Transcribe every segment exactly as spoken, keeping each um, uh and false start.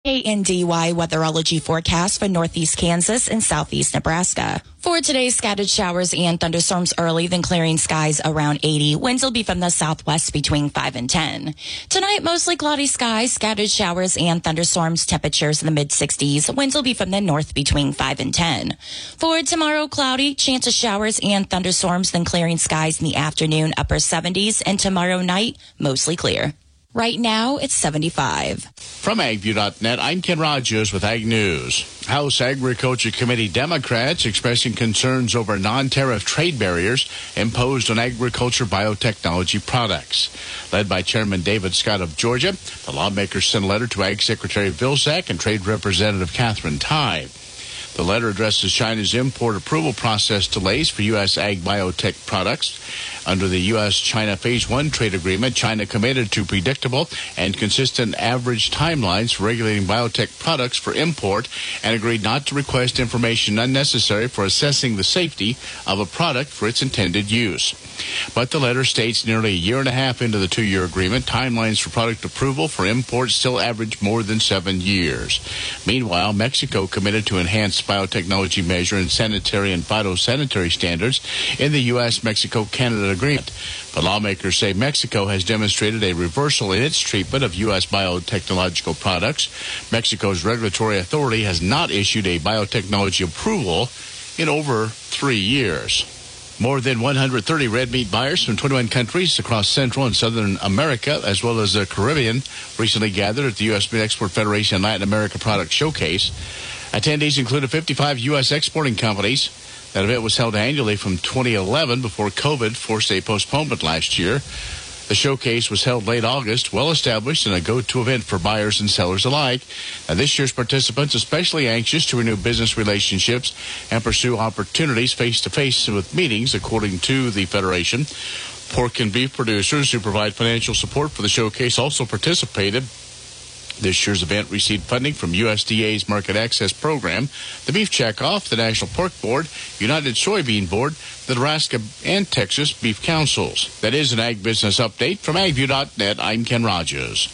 K N D Y weatherology forecast for northeast Kansas and southeast Nebraska. For today, scattered showers and thunderstorms early, then clearing skies around eighty. Winds will be from the southwest between five and ten. Tonight, mostly cloudy skies, scattered showers and thunderstorms, temperatures in the mid sixties. Winds will be from the north between five and ten. For tomorrow, cloudy, chance of showers and thunderstorms, then clearing skies in the afternoon, upper seventies. And tomorrow night, mostly clear. Right now, it's seventy-five. From agview dot net, I'm Ken Rogers with Ag News. House Agriculture Committee Democrats expressing concerns over non-tariff trade barriers imposed on agriculture biotechnology products. Led by Chairman David Scott of Georgia, the lawmakers sent a letter to Ag Secretary Vilsack and Trade Representative Catherine Tai. The letter addresses China's import approval process delays for U S ag biotech products. Under the U S China Phase one trade agreement, China committed to predictable and consistent average timelines for regulating biotech products for import and agreed not to request information unnecessary for assessing the safety of a product for its intended use. But the letter states nearly a year and a half into the two-year agreement, timelines for product approval for import still average more than seven years. Meanwhile, Mexico committed to enhance biotechnology measure and sanitary and phytosanitary standards in the U S Mexico Canada agreement. But lawmakers say Mexico has demonstrated a reversal in its treatment of U S biotechnological products. Mexico's regulatory authority has not issued a biotechnology approval in over three years. More than one hundred thirty red meat buyers from twenty-one countries across Central and Southern America, as well as the Caribbean, recently gathered at the U S Meat Export Federation Latin America Product Showcase. Attendees included fifty-five U S exporting companies. That event was held annually from twenty eleven before COVID forced a postponement last year. The showcase was held late August, well established and a go-to event for buyers and sellers alike. Now, this year's participants especially anxious to renew business relationships and pursue opportunities face-to-face with meetings, according to the Federation. Pork and beef producers who provide financial support for the showcase also participated. This year's event received funding from U S D A's Market Access Program, the Beef Checkoff, the National Pork Board, United Soybean Board, the Nebraska and Texas Beef Councils. That is an Ag Business Update from agview dot net. I'm Ken Rogers.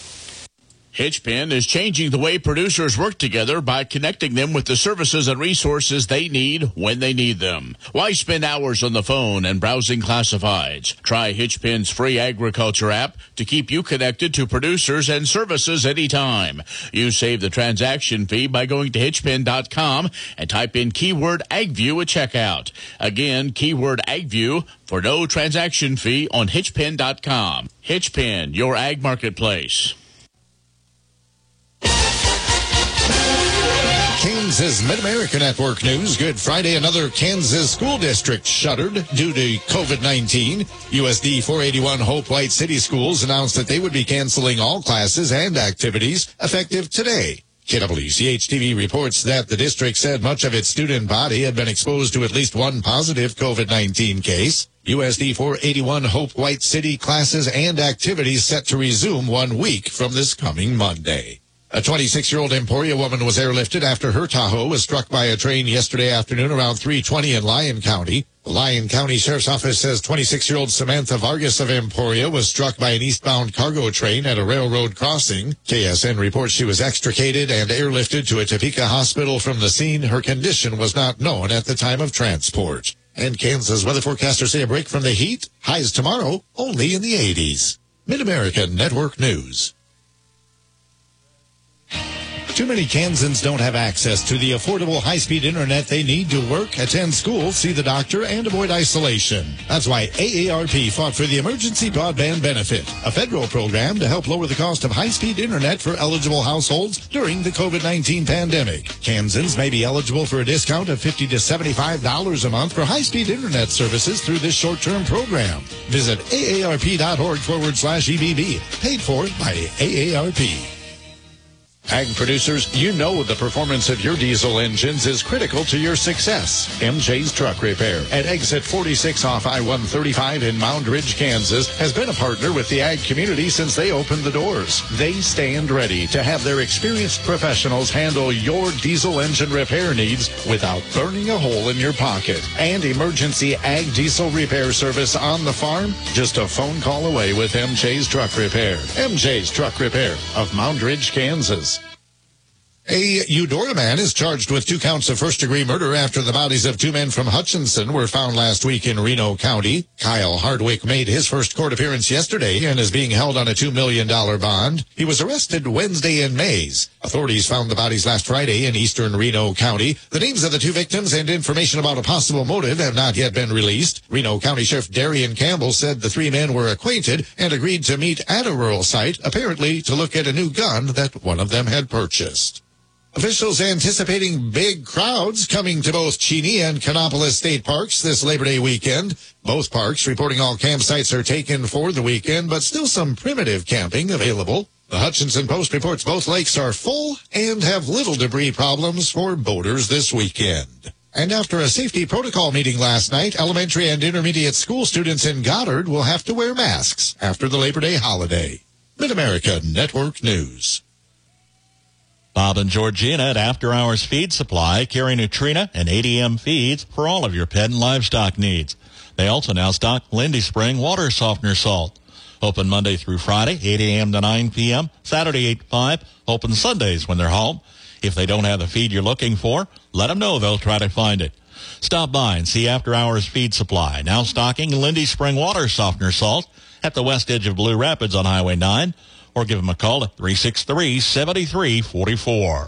Hitchpin is changing the way producers work together by connecting them with the services and resources they need when they need them. Why spend hours on the phone and browsing classifieds? Try Hitchpin's free agriculture app to keep you connected to producers and services anytime. You save the transaction fee by going to hitchpin dot com and type in keyword AgView at checkout. Again, keyword AgView for no transaction fee on hitchpin dot com. Hitchpin, your ag marketplace. Kansas Mid-America Network News. Good Friday. Another Kansas school district shuttered due to COVID nineteen. U S D four eighty-one Hope White City Schools announced that they would be canceling all classes and activities effective today. K W C H T V reports that the district said much of its student body had been exposed to at least one positive COVID nineteen case. U S D four eighty-one Hope White City classes and activities set to resume one week from this coming Monday. A twenty-six-year-old Emporia woman was airlifted after her Tahoe was struck by a train yesterday afternoon around three twenty in Lyon County. The Lyon County Sheriff's Office says twenty-six-year-old Samantha Vargas of Emporia was struck by an eastbound cargo train at a railroad crossing. K S N reports she was extricated and airlifted to a Topeka hospital from the scene. Her condition was not known at the time of transport. And Kansas weather forecasters say a break from the heat. Highs tomorrow, only in the eighties. Mid-American Network News. Too many Kansans don't have access to the affordable high-speed internet they need to work, attend school, see the doctor, and avoid isolation. That's why A A R P fought for the Emergency Broadband Benefit, a federal program to help lower the cost of high-speed internet for eligible households during the COVID nineteen pandemic. Kansans may be eligible for a discount of fifty to seventy-five dollars a month for high-speed internet services through this short-term program. Visit A A R P dot org forward slash E B B, paid for by A A R P. Ag producers, you know the performance of your diesel engines is critical to your success. M J's Truck Repair at exit forty-six off I one thirty-five in Mound Ridge, Kansas, has been a partner with the ag community since they opened the doors. They stand ready to have their experienced professionals handle your diesel engine repair needs without burning a hole in your pocket. And emergency ag diesel repair service on the farm, just a phone call away with M J's Truck Repair. M J's Truck Repair of Mound Ridge, Kansas. A Eudora man is charged with two counts of first-degree murder after the bodies of two men from Hutchinson were found last week in Reno County. Kyle Hardwick made his first court appearance yesterday and is being held on a two million dollars bond. He was arrested Wednesday in Mays. Authorities found the bodies last Friday in eastern Reno County. The names of the two victims and information about a possible motive have not yet been released. Reno County Sheriff Darian Campbell said the three men were acquainted and agreed to meet at a rural site, apparently to look at a new gun that one of them had purchased. Officials anticipating big crowds coming to both Cheney and Canopolis State Parks this Labor Day weekend. Both parks reporting all campsites are taken for the weekend, but still some primitive camping available. The Hutchinson Post reports both lakes are full and have little debris problems for boaters this weekend. And after a safety protocol meeting last night, elementary and intermediate school students in Goddard will have to wear masks after the Labor Day holiday. Mid-America Network News. Bob and Georgina at After Hours Feed Supply carry Nutrina and A D M feeds for all of your pet and livestock needs. They also now stock Lindy Spring water softener salt. Open Monday through Friday, eight a.m. to nine p.m., Saturday eight to five, open Sundays when they're home. If they don't have the feed you're looking for, let them know. They'll try to find it. Stop by and see After Hours Feed Supply, now stocking Lindy Spring water softener salt at the west edge of Blue Rapids on Highway nine. Or give them a call at three six three, seven three four four.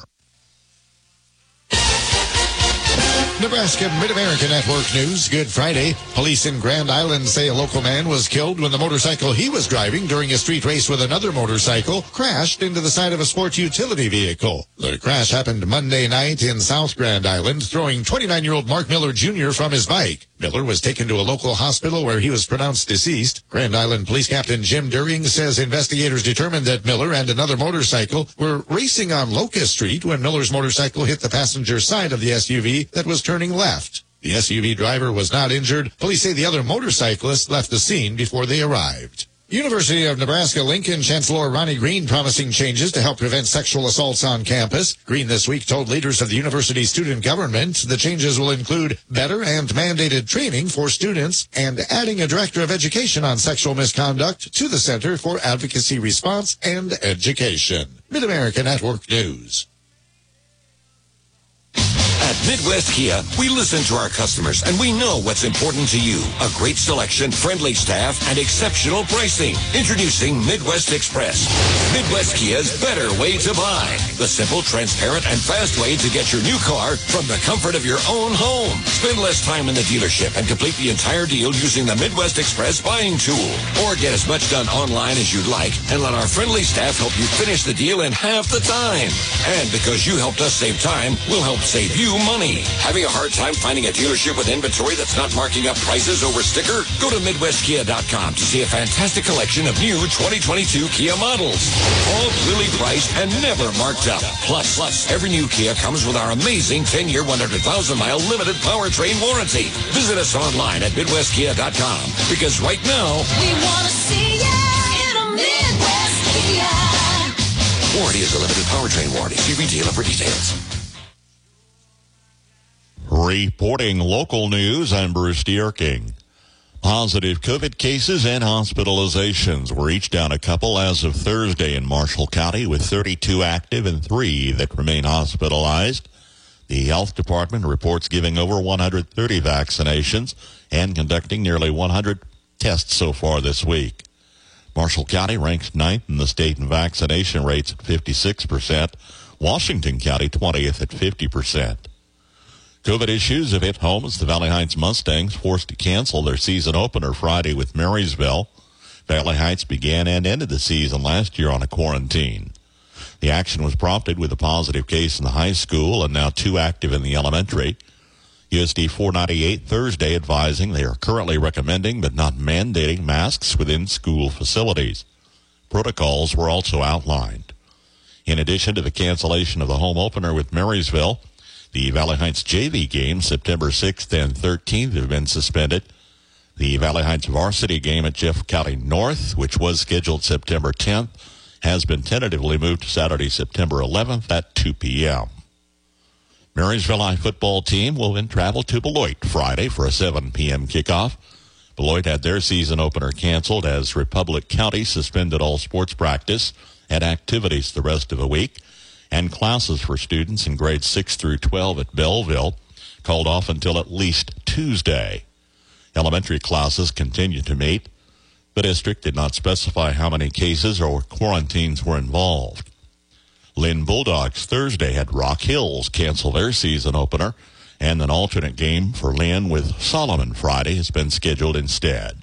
Nebraska Mid-America Network News. Good Friday. Police in Grand Island say a local man was killed when the motorcycle he was driving during a street race with another motorcycle crashed into the side of a sport utility vehicle. The crash happened Monday night in South Grand Island, throwing twenty-nine-year-old Mark Miller Junior from his bike. Miller was taken to a local hospital where he was pronounced deceased. Grand Island Police Captain Jim During says investigators determined that Miller and another motorcycle were racing on Locust Street when Miller's motorcycle hit the passenger side of the S U V that was turning left. The S U V driver was not injured. Police say the other motorcyclist left the scene before they arrived. University of Nebraska-Lincoln Chancellor Ronnie Green promising changes to help prevent sexual assaults on campus. Green this week told leaders of the university's student government the changes will include better and mandated training for students and adding a director of education on sexual misconduct to the Center for Advocacy Response and Education. Mid-America Network News. At Midwest Kia, we listen to our customers and we know what's important to you. A great selection, friendly staff, and exceptional pricing. Introducing Midwest Express. Midwest Kia's better way to buy. The simple, transparent, and fast way to get your new car from the comfort of your own home. Spend less time in the dealership and complete the entire deal using the Midwest Express buying tool. Or get as much done online as you'd like and let our friendly staff help you finish the deal in half the time. And because you helped us save time, we'll help save you money. Having a hard time finding a dealership with inventory that's not marking up prices over sticker? Go to Midwest Kia dot com to see a fantastic collection of new twenty twenty-two Kia models. All clearly priced and never marked up. Plus, plus, every new Kia comes with our amazing ten-year, one hundred thousand mile limited powertrain warranty. Visit us online at Midwest Kia dot com because right now, we want to see you in a Midwest Kia. Warranty is a limited powertrain warranty. See retailer for details. Reporting local news, I'm Bruce Dierking. Positive COVID cases and hospitalizations were each down a couple as of Thursday in Marshall County, with thirty-two active and three that remain hospitalized. The health department reports giving over one hundred thirty vaccinations and conducting nearly one hundred tests so far this week. Marshall County ranks ninth in the state in vaccination rates at fifty-six percent. Washington County twentieth at fifty percent. COVID issues have hit home as the Valley Heights Mustangs forced to cancel their season opener Friday with Marysville. Valley Heights began and ended the season last year on a quarantine. The action was prompted with a positive case in the high school and now two active in the elementary. U S D four ninety-eight Thursday advising they are currently recommending but not mandating masks within school facilities. Protocols were also outlined. In addition to the cancellation of the home opener with Marysville, the Valley Heights J V games September sixth and thirteenth have been suspended. The Valley Heights varsity game at Jeff County North, which was scheduled September tenth, has been tentatively moved to Saturday, September eleventh at two p.m. Marysville High football team will then travel to Beloit Friday for a seven p.m. kickoff. Beloit had their season opener canceled as Republic County suspended all sports practice and activities the rest of the week. and classes for students in grades six through twelve at Belleville called off until at least Tuesday. Elementary classes continue to meet. The district did not specify how many cases or quarantines were involved. Lynn Bulldogs Thursday had Rock Hills cancel their season opener, and an alternate game for Lynn with Solomon Friday has been scheduled instead.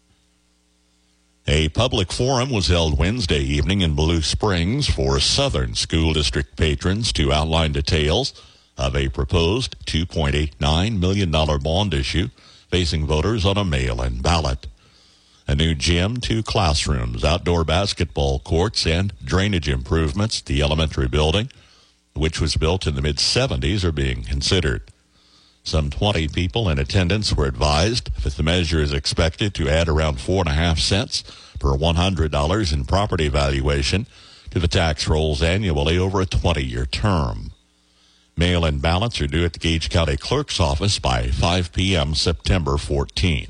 A public forum was held Wednesday evening in Blue Springs for Southern School District patrons to outline details of a proposed two point eight nine million dollars bond issue facing voters on a mail-in ballot. A new gym, two classrooms, outdoor basketball courts, and drainage improvements at the elementary building, which was built in the mid-seventies, are being considered. Some twenty people in attendance were advised that the measure is expected to add around four and a half cents per one hundred dollars in property valuation to the tax rolls annually over a twenty-year term. Mail-in ballots are due at the Gage County Clerk's office by five p.m. September fourteenth.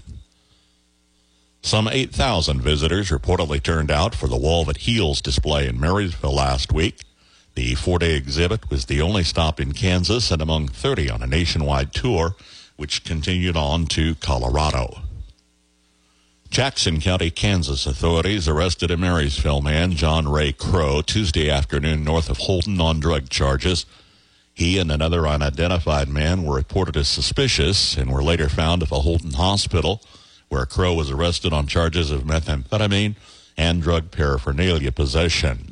Some eight thousand visitors reportedly turned out for the Wall That Heals display in Marysville last week. The four-day exhibit was the only stop in Kansas and among thirty on a nationwide tour, which continued on to Colorado. Jackson County, Kansas authorities arrested a Marysville man, John Ray Crow, Tuesday afternoon north of Holton on drug charges. He and another unidentified man were reported as suspicious and were later found at the Holton Hospital, where Crow was arrested on charges of methamphetamine and drug paraphernalia possession.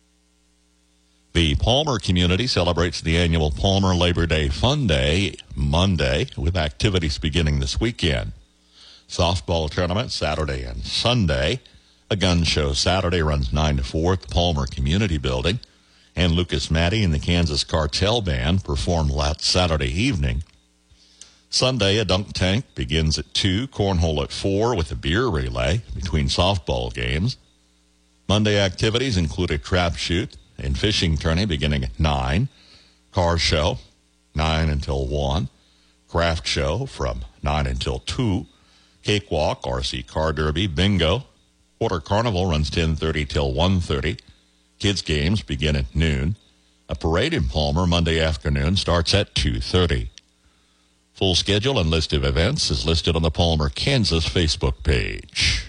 The Palmer community celebrates the annual Palmer Labor Day Fun Day Monday with activities beginning this weekend. Softball tournament Saturday and Sunday. A gun show Saturday runs nine to four at the Palmer Community Building. And Lucas Matty and the Kansas Cartel Band performed last Saturday evening. Sunday, a dunk tank begins at two, cornhole at four with a beer relay between softball games. Monday activities include a trap shoot and fishing tourney beginning at nine, car show, nine until one, craft show from nine until two, cakewalk, R C car derby, bingo, quarter carnival runs ten thirty till one thirty, kids games begin at noon. A parade in Palmer Monday afternoon starts at two thirty. Full schedule and list of events is listed on the Palmer, Kansas Facebook page.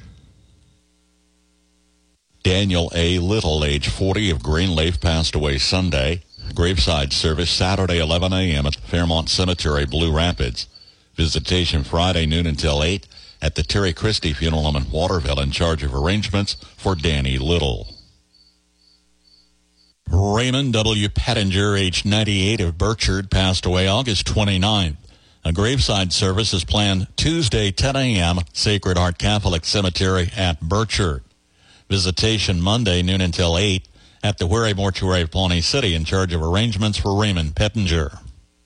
Daniel A. Little, age forty, of Greenleaf, passed away Sunday. Graveside service Saturday, eleven a.m. at Fairmont Cemetery, Blue Rapids. Visitation Friday, noon until eight at the Terry Christie Funeral Home in Waterville, in charge of arrangements for Danny Little. Raymond W. Pettinger, age ninety-eight, of Burchard, passed away August twenty-ninth. A graveside service is planned Tuesday, ten a.m., Sacred Heart Catholic Cemetery at Burchard. Visitation Monday, noon until eight, at the Huere Mortuary of Pawnee City, in charge of arrangements for Raymond Pettinger.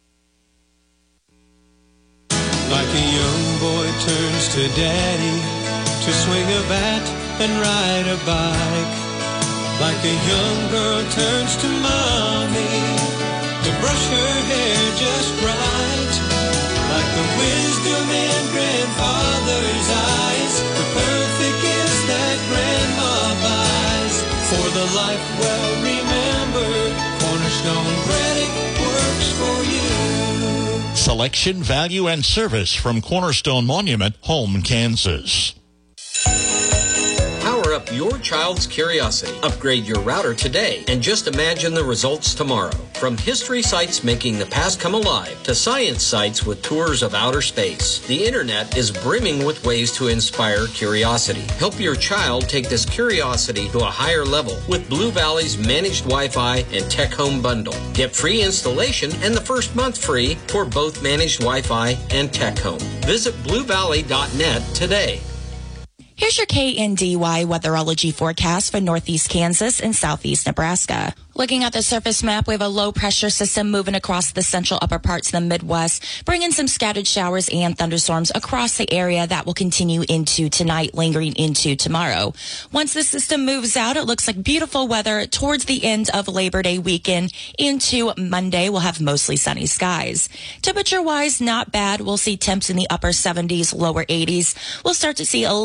Like a young boy turns to daddy to swing a bat and ride a bike. Like a young girl turns to mommy to brush her hair just right. Like the wisdom in grandfather's eyes, the perfect kiss that grandma buys. For the life well remembered, Cornerstone Credit works for you. Selection, value, and service from Cornerstone Monument, Home, Kansas. Power up your child's curiosity. Upgrade your router today and just imagine the results tomorrow. From history sites making the past come alive to science sites with tours of outer space, the internet is brimming with ways to inspire curiosity. Help your child take this curiosity to a higher level with Blue Valley's managed Wi-Fi and Tech Home bundle. Get free installation and the first month free for both managed Wi-Fi and Tech Home. Visit blue valley dot net today. Here's your K N D Y weatherology forecast for northeast Kansas and southeast Nebraska. Looking at the surface map, we have a low-pressure system moving across the central upper parts of the Midwest, bringing some scattered showers and thunderstorms across the area that will continue into tonight, lingering into tomorrow. Once the system moves out, it looks like beautiful weather towards the end of Labor Day weekend. Into Monday, we'll have mostly sunny skies. Temperature-wise, not bad. We'll see temps in the upper seventies, lower eighties. We'll start to see a little bit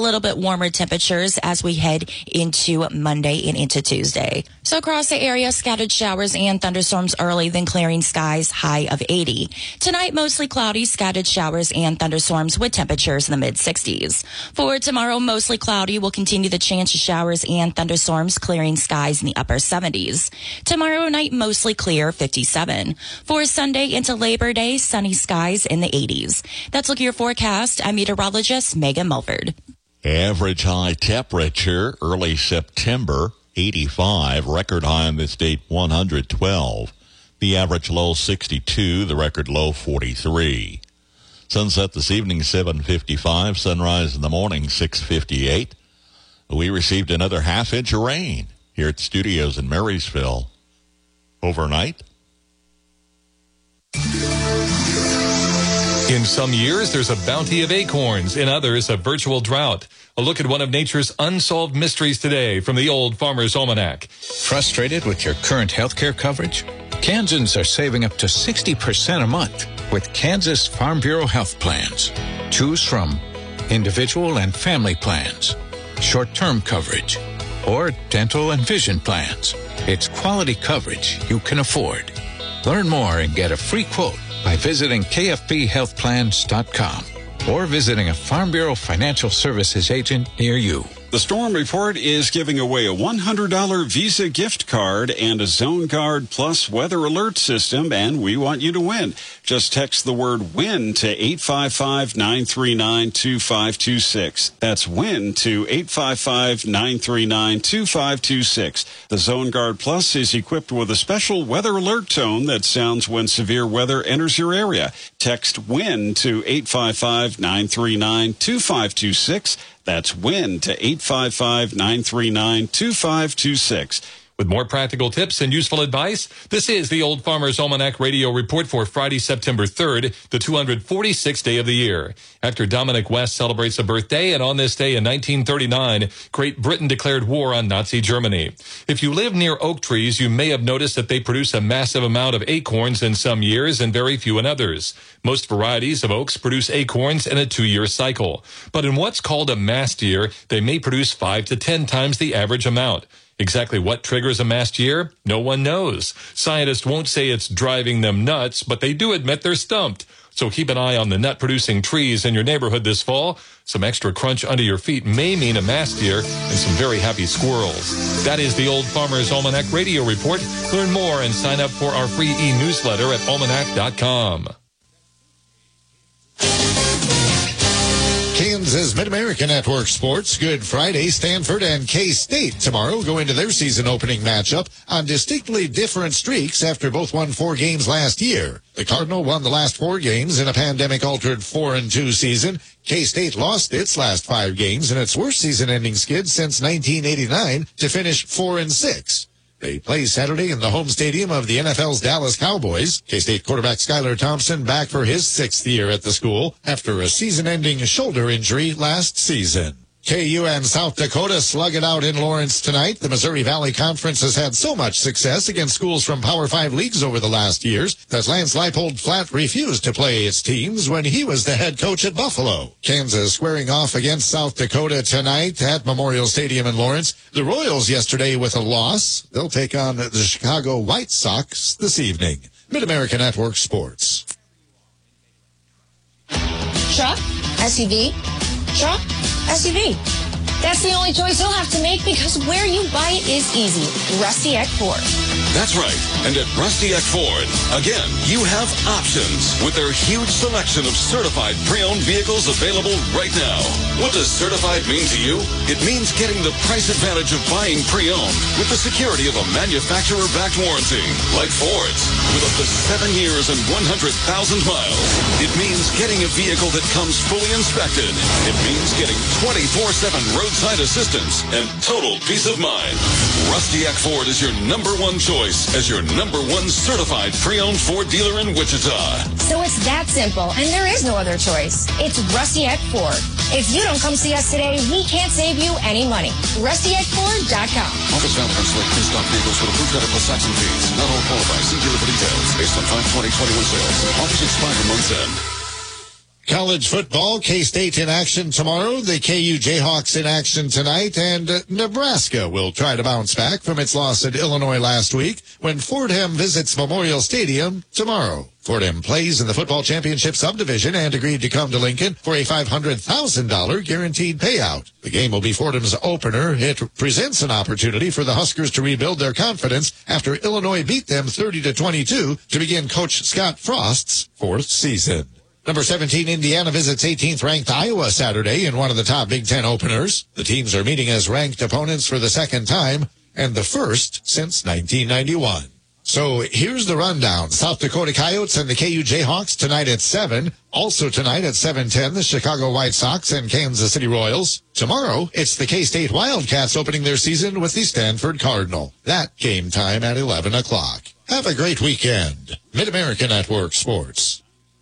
warmer temperatures as we head into Monday and into Tuesday. So across the area, scattered showers and thunderstorms early, then clearing skies, high of eighty. Tonight, mostly cloudy, scattered showers and thunderstorms with temperatures in the mid sixties. For tomorrow, mostly cloudy, will continue the chance of showers and thunderstorms, clearing skies in the upper seventies. Tomorrow night, mostly clear, fifty-seven. For Sunday into Labor Day, sunny skies in the eighties. That's look at your forecast. I'm meteorologist Megan Mulford. Average high temperature early September, eighty-five. Record high on this date, one hundred twelve. The average low, sixty-two. The record low, forty-three. Sunset this evening, seven fifty-five. Sunrise in the morning, six fifty-eight. We received another half inch of rain here at the studios in Marysville overnight. In some years, there's a bounty of acorns. In others, a virtual drought. A look at one of nature's unsolved mysteries today from the Old Farmer's Almanac. Frustrated with your current health care coverage? Kansans are saving up to sixty percent a month with Kansas Farm Bureau health plans. Choose from individual and family plans, short-term coverage, or dental and vision plans. It's quality coverage you can afford. Learn more and get a free quote by visiting K F B health plans dot com or visiting a Farm Bureau Financial Services agent near you. The Storm Report is giving away a one hundred dollars Visa gift card and a Zone Guard Plus weather alert system, and we want you to win. Just text the word WIN to eight five five, nine three nine, two five two six. That's WIN to eight five five, nine three nine, two five two six. The Zone Guard Plus is equipped with a special weather alert tone that sounds when severe weather enters your area. Text WIN to eight five five, nine three nine, two five two six. That's WIN to eight five five, nine three nine, two five two six. With more practical tips and useful advice, this is the Old Farmer's Almanac Radio Report for Friday, September third, the two hundred forty-sixth day of the year. Actor Dominic West celebrates a birthday, and on this day in nineteen thirty-nine, Great Britain declared war on Nazi Germany. If you live near oak trees, you may have noticed that they produce a massive amount of acorns in some years and very few in others. Most varieties of oaks produce acorns in a two-year cycle. But in what's called a mast year, they may produce five to ten times the average amount. Exactly what triggers a mast year? No one knows. Scientists won't say it's driving them nuts, but they do admit they're stumped. So keep an eye on the nut-producing trees in your neighborhood this fall. Some extra crunch under your feet may mean a mast year and some very happy squirrels. That is the Old Farmer's Almanac Radio Report. Learn more and sign up for our free e-newsletter at almanac dot com. Kansas Mid-America Network Sports. Good Friday. Stanford and K-State tomorrow go into their season opening matchup on distinctly different streaks after both won four games last year. The Cardinal won the last four games in a pandemic-altered four and two season. K-State lost its last five games in its worst season-ending skid since nineteen eighty-nine to finish four and six. They play Saturday in the home stadium of the N F L's Dallas Cowboys. K-State quarterback Skylar Thompson back for his sixth year at the school after a season-ending shoulder injury last season. K U and South Dakota slug it out in Lawrence tonight. The Missouri Valley Conference has had so much success against schools from Power Five leagues over the last years that Lance Leipold flat refused to play its teams when he was the head coach at Buffalo. Kansas squaring off against South Dakota tonight at Memorial Stadium in Lawrence. The Royals yesterday with a loss. They'll take on the Chicago White Sox this evening. Mid-America Network Sports. Truck, S U V, truck, S U V. That's the only choice you'll have to make because where you buy it is easy. Rusty Eck Ford. That's right. And at Rusty Eck Ford, again, you have options with their huge selection of certified pre-owned vehicles available right now. What does certified mean to you? It means getting the price advantage of buying pre-owned with the security of a manufacturer-backed warranty, like Ford's, with up to seven years and one hundred thousand miles. It means getting a vehicle that comes fully inspected. It means getting twenty-four seven roadside assistance and total peace of mind. Rusty Eck Ford is your number one choice as your number one certified pre-owned Ford dealer in Wichita. So it's that simple, and there is no other choice. It's Rusty Eck Ford. If you don't come see us today, we can't save you any money. rusty eck ford dot com. Offers valid on select in-stock vehicles with approved credit plus tax and fees. Not all qualify. See dealer for details. Based on five twenty twenty-one sales. Offers expire month's end. College football, K-State in action tomorrow, the K U Jayhawks in action tonight, and uh, Nebraska will try to bounce back from its loss at Illinois last week when Fordham visits Memorial Stadium tomorrow. Fordham plays in the football championship subdivision and agreed to come to Lincoln for a five hundred thousand dollars guaranteed payout. The game will be Fordham's opener. It presents an opportunity for the Huskers to rebuild their confidence after Illinois beat them thirty to twenty-two to begin Coach Scott Frost's fourth season. Number seventeen, Indiana visits eighteenth ranked Iowa Saturday in one of the top Big Ten openers. The teams are meeting as ranked opponents for the second time and the first since nineteen ninety-one. So here's the rundown. South Dakota Coyotes and the K U Jayhawks tonight at seven. Also tonight at seven ten, the Chicago White Sox and Kansas City Royals. Tomorrow, it's the K-State Wildcats opening their season with the Stanford Cardinal. That game time at eleven o'clock. Have a great weekend. Mid-America Network Sports.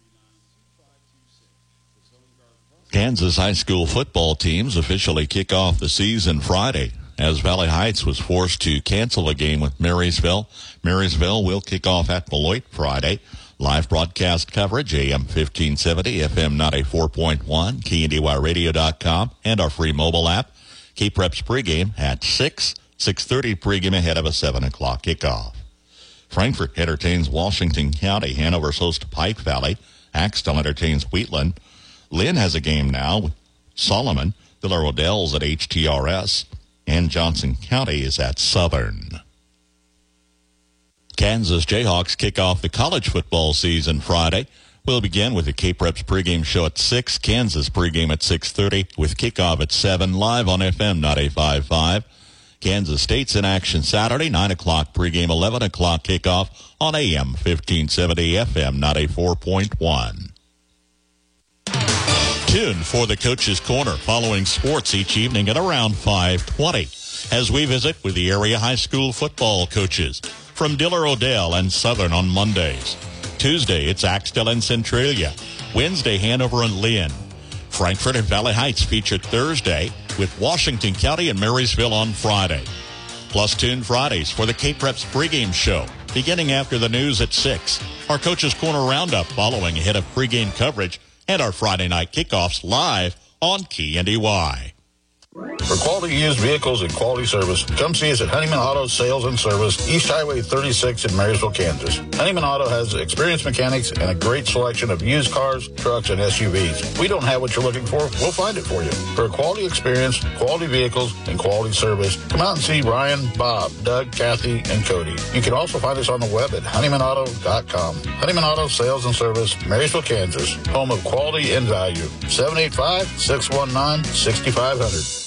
Kansas high school football teams officially kick off the season Friday as Valley Heights was forced to cancel a game with Marysville. Marysville will kick off at Beloit Friday. Live broadcast coverage, A M fifteen seventy, F M ninety-four point one, K N D Y radio dot com, and our free mobile app. K-Preps pregame at six, six thirty pregame ahead of a seven o'clock kickoff. Frankfort entertains Washington County. Hanover's host to Pike Valley. Axtell entertains Wheatland. Lynn has a game now with Solomon. Villa Rodell's at H T R S. And Johnson County is at Southern. Kansas Jayhawks kick off the college football season Friday. We'll begin with the K-Preps pregame show at six. Kansas pregame at six thirty with kickoff at seven, live on F M ninety-five point five. Kansas State's in action Saturday, nine o'clock pregame, eleven o'clock kickoff on A M fifteen seventy, F M ninety-four point one. Tune for the Coach's Corner following sports each evening at around five twenty as we visit with the area high school football coaches from Diller Odell and Southern on Mondays. Tuesday, it's Axtell and Centralia. Wednesday, Hanover and Lynn. Frankfort and Valley Heights featured Thursday with Washington County and Marysville on Friday. Plus tune Fridays for the K-Preps pregame show beginning after the news at six. Our Coach's Corner roundup following ahead of pregame coverage and our Friday night kickoffs live on K N D Y. For quality used vehicles and quality service, come see us at Honeyman Auto Sales and Service, East Highway thirty-six in Marysville, Kansas. Honeyman Auto has experienced mechanics and a great selection of used cars, trucks, and S U Vs. We don't have what you're looking for, we'll find it for you. For a quality experience, quality vehicles, and quality service, come out and see Ryan, Bob, Doug, Kathy, and Cody. You can also find us on the web at honeyman auto dot com. Honeyman Auto Sales and Service, Marysville, Kansas, home of quality and value. seven eight five, six one nine, six five zero zero.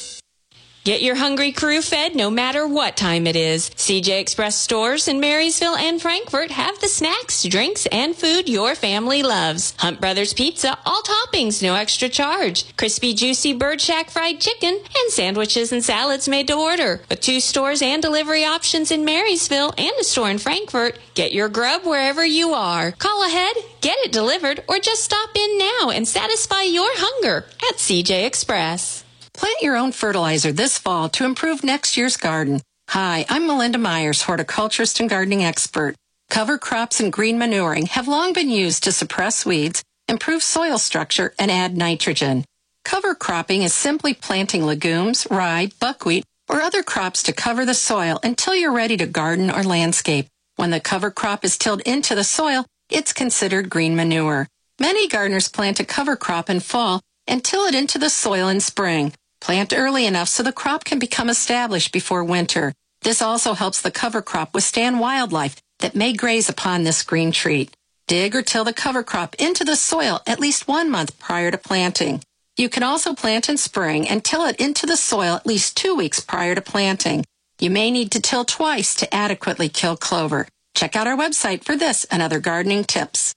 Get your hungry crew fed no matter what time it is. C J Express stores in Marysville and Frankfort have the snacks, drinks, and food your family loves. Hunt Brothers Pizza, all toppings, no extra charge. Crispy, juicy Bird Shack fried chicken, and sandwiches and salads made to order. With two stores and delivery options in Marysville and a store in Frankfort, get your grub wherever you are. Call ahead, get it delivered, or just stop in now and satisfy your hunger at C J Express. Plant your own fertilizer this fall to improve next year's garden. Hi, I'm Melinda Myers, horticulturist and gardening expert. Cover crops and green manuring have long been used to suppress weeds, improve soil structure, and add nitrogen. Cover cropping is simply planting legumes, rye, buckwheat, or other crops to cover the soil until you're ready to garden or landscape. When the cover crop is tilled into the soil, it's considered green manure. Many gardeners plant a cover crop in fall and till it into the soil in spring. Plant early enough so the crop can become established before winter. This also helps the cover crop withstand wildlife that may graze upon this green treat. Dig or till the cover crop into the soil at least one month prior to planting. You can also plant in spring and till it into the soil at least two weeks prior to planting. You may need to till twice to adequately kill clover. Check out our website for this and other gardening tips.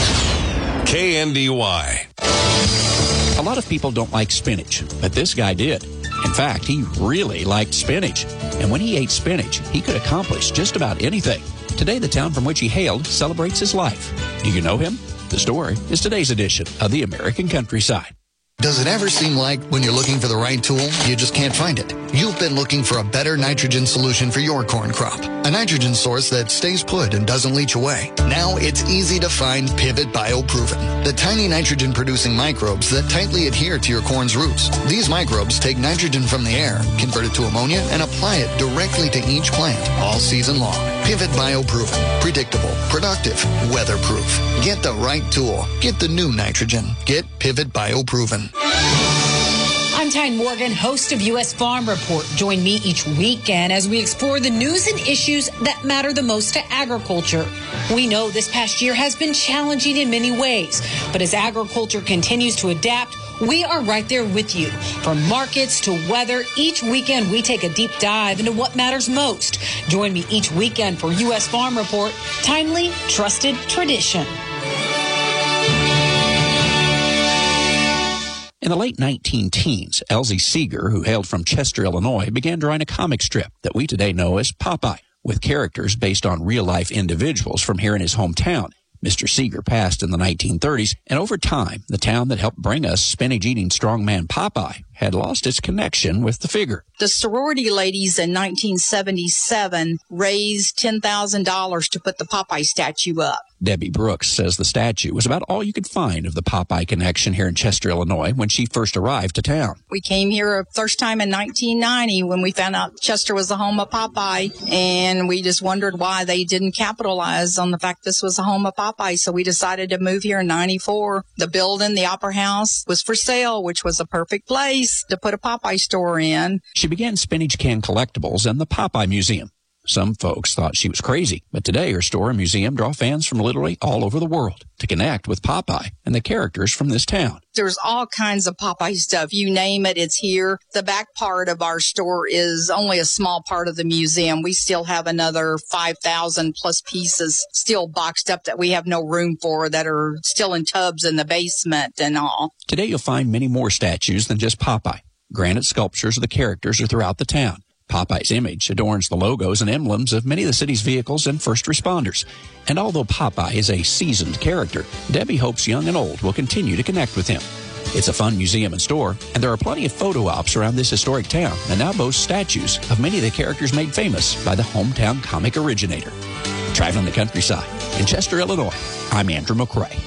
K N D Y. A lot of people don't like spinach, but this guy did. In fact, he really liked spinach. And when he ate spinach, he could accomplish just about anything. Today, the town from which he hailed celebrates his life. Do you know him? The story is today's edition of the American Countryside. Does it ever seem like when you're looking for the right tool, you just can't find it? You've been looking for a better nitrogen solution for your corn crop. A nitrogen source that stays put and doesn't leach away. Now it's easy to find Pivot BioProven, the tiny nitrogen-producing microbes that tightly adhere to your corn's roots. These microbes take nitrogen from the air, convert it to ammonia, and apply it directly to each plant all season long. Pivot BioProven. Predictable, productive, weatherproof. Get the right tool. Get the new nitrogen. Get Pivot BioProven. I'm Tyne Morgan, host of U S Farm Report. Join me each weekend as we explore the news and issues that matter the most to agriculture. We know this past year has been challenging in many ways, but as agriculture continues to adapt, we are right there with you. From markets to weather, each weekend we take a deep dive into what matters most. Join me each weekend for U S Farm Report, timely, trusted tradition. In the late nineteen teens, Elsie Seeger, who hailed from Chester, Illinois, began drawing a comic strip that we today know as Popeye, with characters based on real-life individuals from here in his hometown. Mister Seeger passed in the nineteen thirties, and over time, the town that helped bring us spinach-eating strongman Popeye had lost its connection with the figure. The sorority ladies in nineteen seventy-seven raised ten thousand dollars to put the Popeye statue up. Debbie Brooks says the statue was about all you could find of the Popeye connection here in Chester, Illinois, when she first arrived to town. We came here first time in nineteen ninety when we found out Chester was the home of Popeye, and we just wondered why they didn't capitalize on the fact this was the home of Popeye, so we decided to move here in ninety-four. The building, the Opera House, was for sale, which was a perfect place to put a Popeye store in. She began Spinach Can Collectibles and the Popeye Museum. Some folks thought she was crazy, but today her store and museum draw fans from literally all over the world to connect with Popeye and the characters from this town. There's all kinds of Popeye stuff. You name it, it's here. The back part of our store is only a small part of the museum. We still have another five thousand plus pieces still boxed up that we have no room for, that are still in tubs in the basement and all. Today you'll find many more statues than just Popeye. Granite sculptures of the characters are throughout the town. Popeye's image adorns the logos and emblems of many of the city's vehicles and first responders. And although Popeye is a seasoned character, Debbie hopes young and old will continue to connect with him. It's a fun museum and store, and there are plenty of photo ops around this historic town that now boasts statues of many of the characters made famous by the hometown comic originator. Traveling the countryside in Chester, Illinois, I'm Andrew McCrae.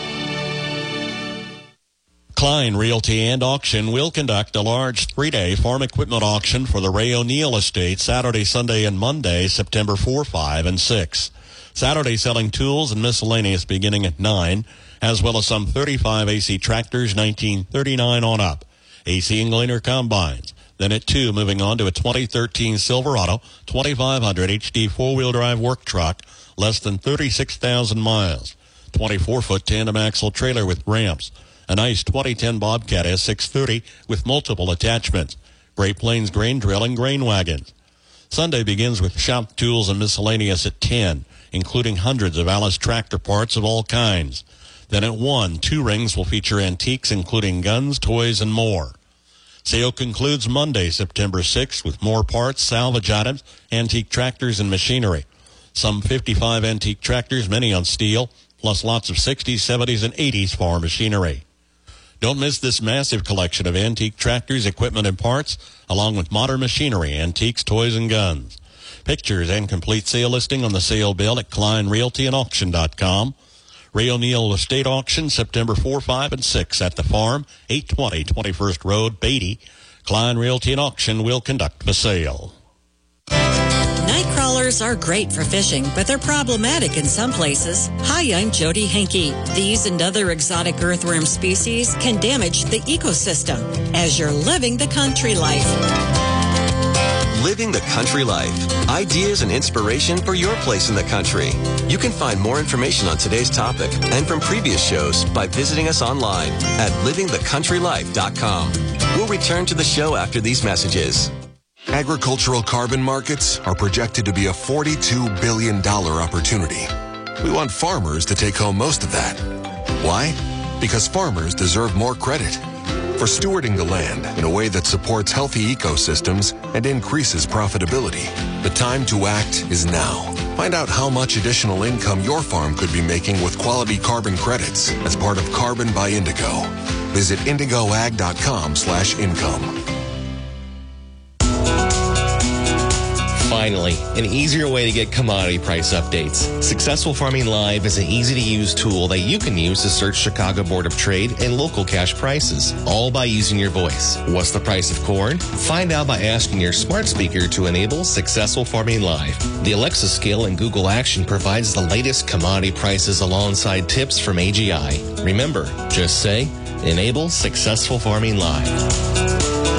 Klein Realty and Auction will conduct a large three-day farm equipment auction for the Ray O'Neill Estate Saturday, Sunday, and Monday, September fourth, fifth, and sixth. Saturday selling tools and miscellaneous beginning at nine, as well as some thirty-five A C tractors, nineteen thirty-nine on up. A C Englander combines. Then at two, moving on to a twenty thirteen Silverado twenty-five hundred H D four-wheel drive work truck, less than thirty-six thousand miles. twenty-four foot tandem axle trailer with ramps. A nice twenty ten Bobcat S six thirty with multiple attachments. Great Plains grain drill and grain wagons. Sunday begins with shop tools and miscellaneous at ten, including hundreds of Alice tractor parts of all kinds. Then at one, two rings will feature antiques, including guns, toys, and more. Sale concludes Monday, September sixth, with more parts, salvage items, antique tractors, and machinery. Some fifty-five antique tractors, many on steel, plus lots of sixties, seventies, and eighties farm machinery. Don't miss this massive collection of antique tractors, equipment, and parts, along with modern machinery, antiques, toys, and guns. Pictures and complete sale listing on the sale bill at Klein Realty and Auction dot com. Ray O'Neill Estate Auction, September fourth, fifth, and sixth at the farm, eight twenty twenty-first Road, Beatty. Klein Realty and Auction will conduct the sale. Night crawlers are great for fishing, but they're problematic in some places. Hi, I'm Jody Henke. These and other exotic earthworm species can damage the ecosystem as you're living the country life. Living the country life. Ideas and inspiration for your place in the country. You can find more information on today's topic and from previous shows by visiting us online at living the country life dot com. We'll return to the show after these messages. Agricultural carbon markets are projected to be a forty-two billion dollars opportunity. We want farmers to take home most of that. Why? Because farmers deserve more credit for stewarding the land in a way that supports healthy ecosystems and increases profitability. The time to act is now. Find out how much additional income your farm could be making with quality carbon credits as part of Carbon by Indigo. Visit indigo ag dot com slash income. Finally, an easier way to get commodity price updates. Successful Farming Live is an easy-to-use tool that you can use to search Chicago Board of Trade and local cash prices, all by using your voice. What's the price of corn? Find out by asking your smart speaker to enable Successful Farming Live. The Alexa skill in Google Action provides the latest commodity prices alongside tips from A G I. Remember, just say, enable Successful Farming Live.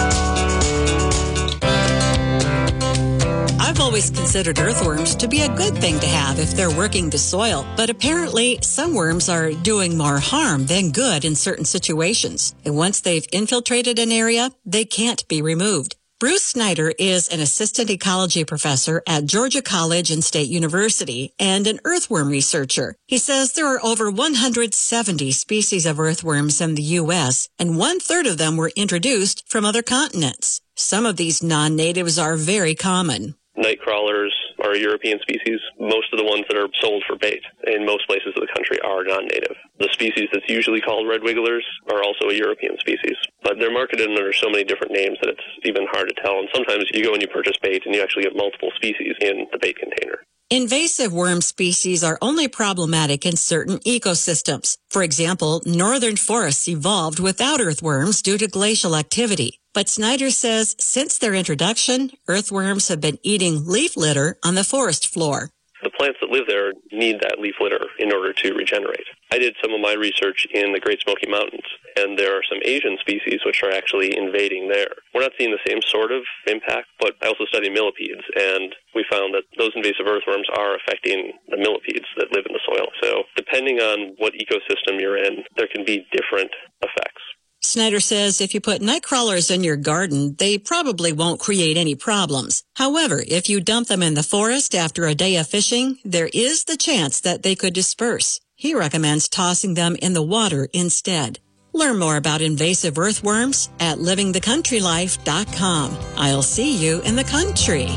I've always considered earthworms to be a good thing to have if they're working the soil, but apparently some worms are doing more harm than good in certain situations. And once they've infiltrated an area, they can't be removed. Bruce Snyder is an assistant ecology professor at Georgia College and State University and an earthworm researcher. He says there are over one hundred seventy species of earthworms in the U S, and one-third of them were introduced from other continents. Some of these non-natives are very common. Night crawlers are a European species. Most of the ones that are sold for bait in most places of the country are non-native. The species that's usually called red wigglers are also a European species. But they're marketed under so many different names that it's even hard to tell. And sometimes you go and you purchase bait and you actually get multiple species in the bait container. Invasive worm species are only problematic in certain ecosystems. For example, northern forests evolved without earthworms due to glacial activity. But Snyder says since their introduction, earthworms have been eating leaf litter on the forest floor. The plants that live there need that leaf litter in order to regenerate. I did some of my research in the Great Smoky Mountains, and there are some Asian species which are actually invading there. We're not seeing the same sort of impact, but I also study millipedes, and we found that those invasive earthworms are affecting the millipedes that live in the soil. So depending on what ecosystem you're in, there can be different effects. Snyder says if you put night crawlers in your garden, they probably won't create any problems. However, if you dump them in the forest after a day of fishing, there is the chance that they could disperse. He recommends tossing them in the water instead. Learn more about invasive earthworms at living the country life dot com. I'll see you in the country.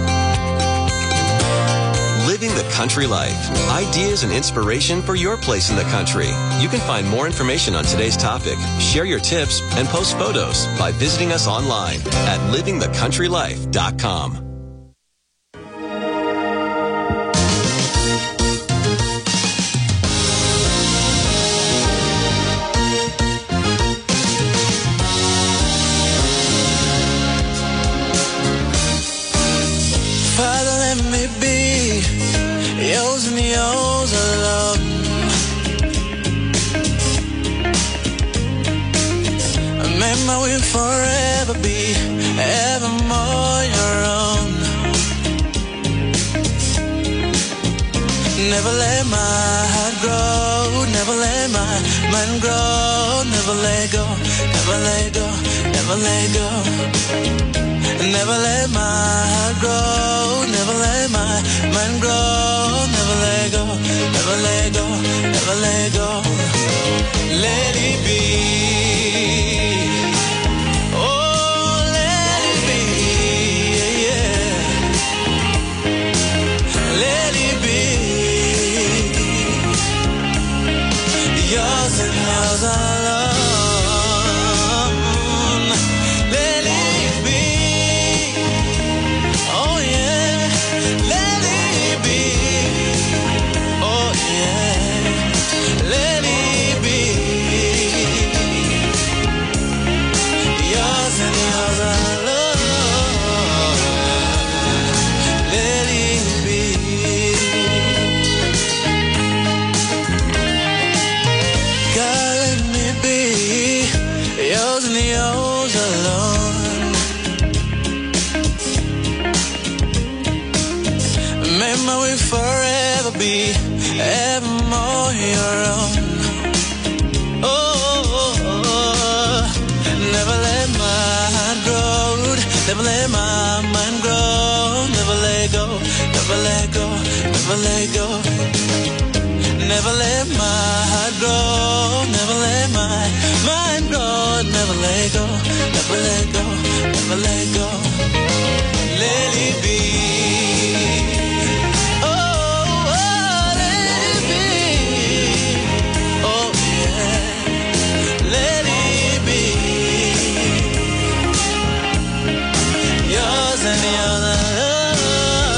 Living the Country Life. Ideas and inspiration for your place in the country. You can find more information on today's topic, share your tips, and post photos by visiting us online at living the country life dot com. Father, let me be yours and yours alone. Remember we'll forever be evermore your own. Never let my heart grow, never let my mind grow, never let go, never let go, never let go. Never let my heart grow, never let my mind grow, never let go, never let go, never let go. Let it be. Oh, let it be, yeah. Let it be. Yours and yours alone. Let it be. Oh yeah, let it be. Oh yeah, let it be. Yours and yours alone. Let it be. God, let me be yours and yours alone. Remember we'll forever be evermore your own. Oh, oh, oh, never let my heart grow, never let my mind grow, never let go, never let go, never let go. Never let my heart grow, never let my mind grow, never let go, never let go, never let go. Let it be. And the other love.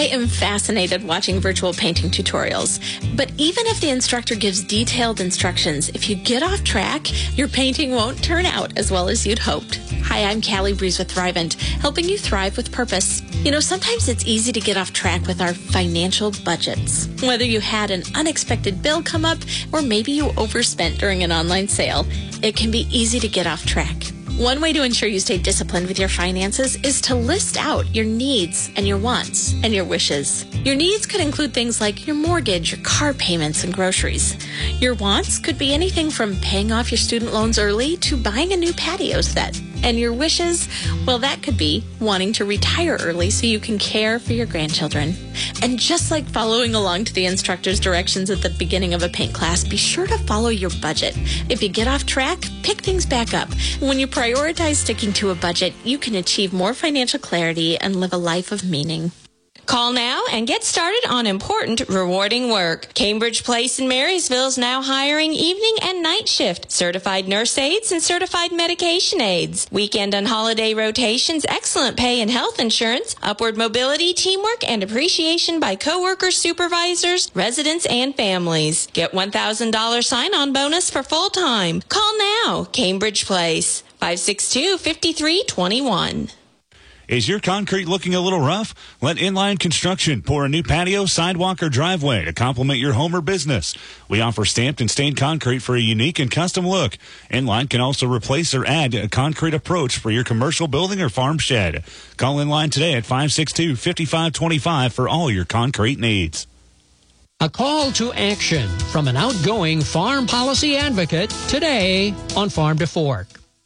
am fascinated watching virtual painting tutorials. But even if the instructor gives detailed instructions, if you get off track, your painting won't turn out as well as you'd hoped. Hi, I'm Callie Breeze with Thrivent, helping you thrive with purpose. You know, sometimes it's easy to get off track with our financial budgets. Whether you had an unexpected bill come up or maybe you overspent during an online sale, it can be easy to get off track. One way to ensure you stay disciplined with your finances is to list out your needs and your wants and your wishes. Your needs could include things like your mortgage, your car payments, and groceries. Your wants could be anything from paying off your student loans early to buying a new patio set. And your wishes, well, that could be wanting to retire early so you can care for your grandchildren. And just like following along to the instructor's directions at the beginning of a paint class, be sure to follow your budget. If you get off track, pick things back up. When you prioritize sticking to a budget, you can achieve more financial clarity and live a life of meaning. Call now and get started on important, rewarding work. Cambridge Place in Marysville is now hiring evening and night shift, certified nurse aides, and certified medication aides. Weekend and holiday rotations, excellent pay and health insurance, upward mobility, teamwork, and appreciation by coworkers, supervisors, residents, and families. Get one thousand dollars sign-on bonus for full-time. Call now. Cambridge Place, five six two, five three two one. Is your concrete looking a little rough? Let Inline Construction pour a new patio, sidewalk, or driveway to complement your home or business. We offer stamped and stained concrete for a unique and custom look. Inline can also replace or add a concrete approach for your commercial building or farm shed. Call Inline today at five six two, five five two five for all your concrete needs. A call to action from an outgoing farm policy advocate today on Farm to Fork.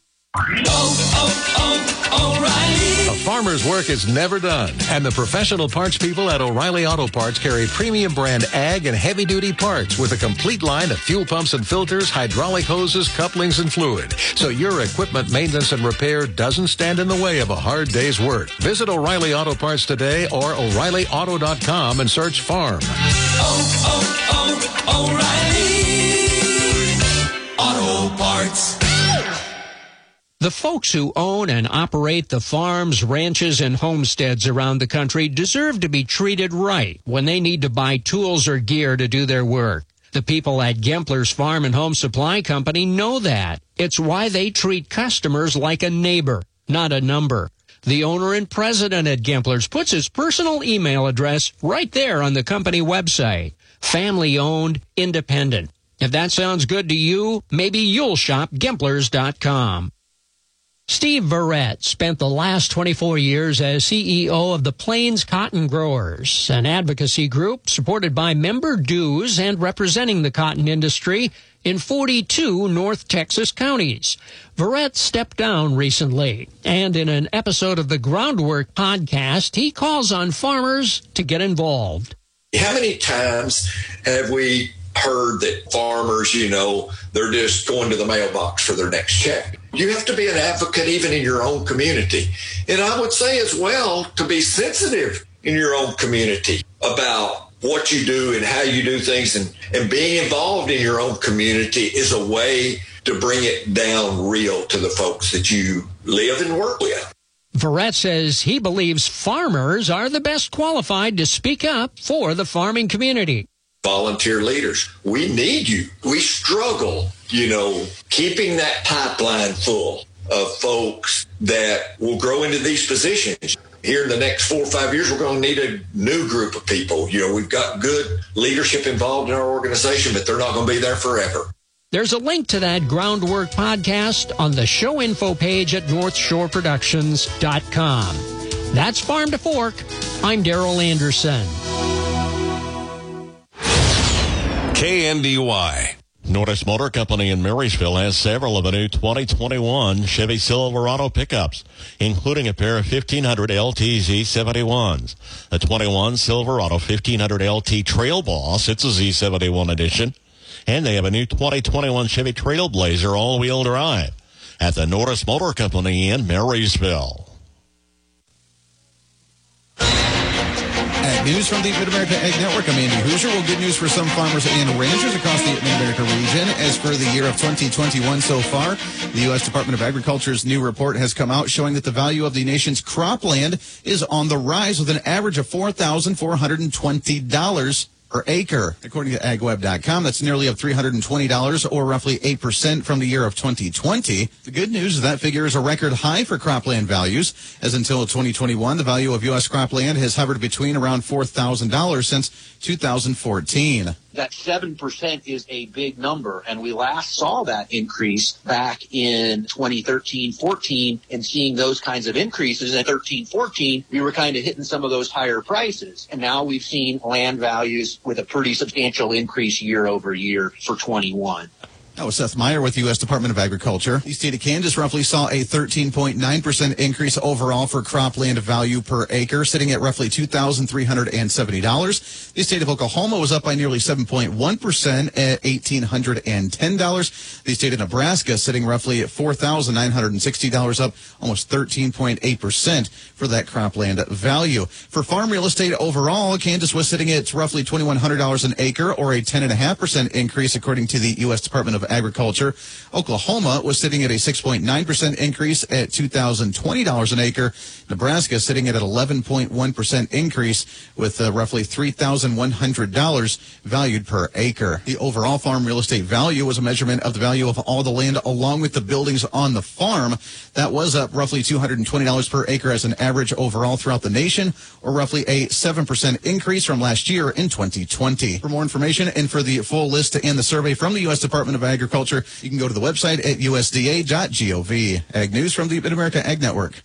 Oh, oh, oh, O'Reilly. A farmer's work is never done, and the professional parts people at O'Reilly Auto Parts carry premium brand ag and heavy-duty parts with a complete line of fuel pumps and filters, hydraulic hoses, couplings, and fluid, so your equipment maintenance and repair doesn't stand in the way of a hard day's work. Visit O'Reilly Auto Parts today or O'Reilly Auto dot com and search farm. Oh, oh, oh, O'Reilly Auto Parts. The folks who own and operate the farms, ranches, and homesteads around the country deserve to be treated right when they need to buy tools or gear to do their work. The people at Gempler's Farm and Home Supply Company know that. It's why they treat customers like a neighbor, not a number. The owner and president at Gempler's puts his personal email address right there on the company website. Family-owned, independent. If that sounds good to you, maybe you'll shop Gemplers dot com. Steve Verrett spent the last twenty-four years as C E O of the Plains Cotton Growers, an advocacy group supported by member dues and representing the cotton industry in forty-two North Texas counties. Verrett stepped down recently, and in an episode of the Groundwork podcast, he calls on farmers to get involved. How many times have we heard that farmers, you know, they're just going to the mailbox for their next check? You have to be an advocate even in your own community. And I would say as well to be sensitive in your own community about what you do and how you do things, and, and being involved in your own community is a way to bring it down real to the folks that you live and work with. Verrett says he believes farmers are the best qualified to speak up for the farming community. Volunteer leaders, we need you. We struggle, you know, keeping that pipeline full of folks that will grow into these positions. Here in the next four or five years, we're going to need a new group of people. You know, we've got good leadership involved in our organization, but they're not going to be there forever. There's a link to that Groundwork podcast on the show info page at north shore productions dot com. That's Farm to Fork. I'm Darrell Anderson. K N D Y. Norris Motor Company in Marysville has several of the new twenty twenty-one Chevy Silverado pickups, including a pair of fifteen hundred L T Z seventy-ones. A twenty-one Silverado fifteen hundred L T Trail Boss, it's a Z seventy-one edition. And they have a new twenty twenty-one Chevy Trailblazer all-wheel drive at the Norris Motor Company in Marysville. And News from the Mid-America Ag Network. I'm Andy Hoosier. Well, good news for some farmers and ranchers across the Mid-America region. As for the year of twenty twenty-one so far, the U S Department of Agriculture's new report has come out showing that the value of the nation's cropland is on the rise with an average of four thousand four hundred twenty dollars per acre. According to ag web dot com, that's nearly up three hundred twenty dollars or roughly eight percent from the year of twenty twenty. The good news is that figure is a record high for cropland values, as until twenty twenty-one, the value of U S cropland has hovered between around four thousand dollars since two thousand fourteen. That seven percent is a big number, and we last saw that increase back in twenty thirteen fourteen, and seeing those kinds of increases in thirteen fourteen, we were kind of hitting some of those higher prices. And now we've seen land values with a pretty substantial increase year over year for twenty-one. That was Seth Meyer with the U S Department of Agriculture. The state of Kansas roughly saw a thirteen point nine percent increase overall for cropland value per acre, sitting at roughly two thousand three hundred seventy dollars. The state of Oklahoma was up by nearly seven point one percent at one thousand eight hundred ten dollars. The state of Nebraska sitting roughly at four thousand nine hundred sixty dollars, up almost thirteen point eight percent for that cropland value. For farm real estate overall, Kansas was sitting at roughly two thousand one hundred dollars an acre, or a ten point five percent increase according to the U S Department of Agriculture. Oklahoma was sitting at a six point nine percent increase at two thousand twenty dollars an acre. Nebraska sitting at an eleven point one percent increase with uh, roughly three thousand one hundred dollars valued per acre. The overall farm real estate value was a measurement of the value of all the land along with the buildings on the farm. That was up roughly two hundred twenty dollars per acre as an average overall throughout the nation, or roughly a seven percent increase from last year in twenty twenty. For more information and for the full list and the survey from the U S Department of Agriculture, you can go to the website at U S D A dot gov. Ag News from the Mid-America Ag Network.